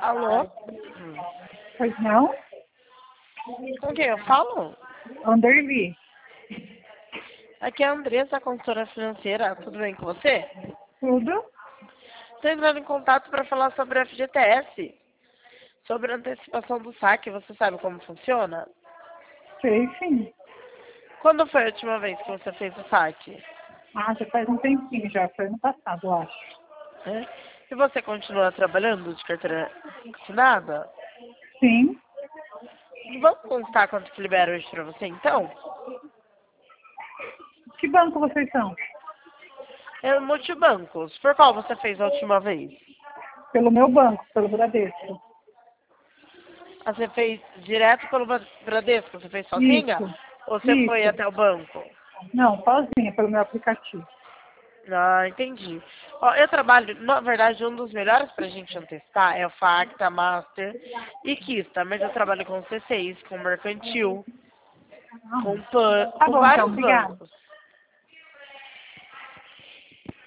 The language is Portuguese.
Alô? Pois não? Com quem eu falo? Anderli. Aqui é a Andressa, consultora financeira. Tudo bem com você? Tudo? Estou entrando em contato para falar sobre a FGTS. Sobre a antecipação do saque. Você sabe como funciona? Sei sim. Quando foi a última vez que você fez o saque? Já faz um tempinho já. Foi ano passado, eu acho. É? E você continua trabalhando de carteira assinada? Sim. Vamos constar quanto que libera hoje para você, então? Que banco vocês são? É multibancos. Por qual você fez a última vez? Pelo meu banco, pelo Bradesco. Ah, você fez direto pelo Bradesco? Você fez sozinha? Isso. Ou você foi Isso. até o banco? Não, sozinha, pelo meu aplicativo. Ah, entendi. Ó, eu trabalho, na verdade, um dos melhores pra gente antecipar é o Facta, Master e Kista, mas eu trabalho com C6, com Mercantil, Ah, com PAN, tá com bom, então. vários Obrigada. bancos.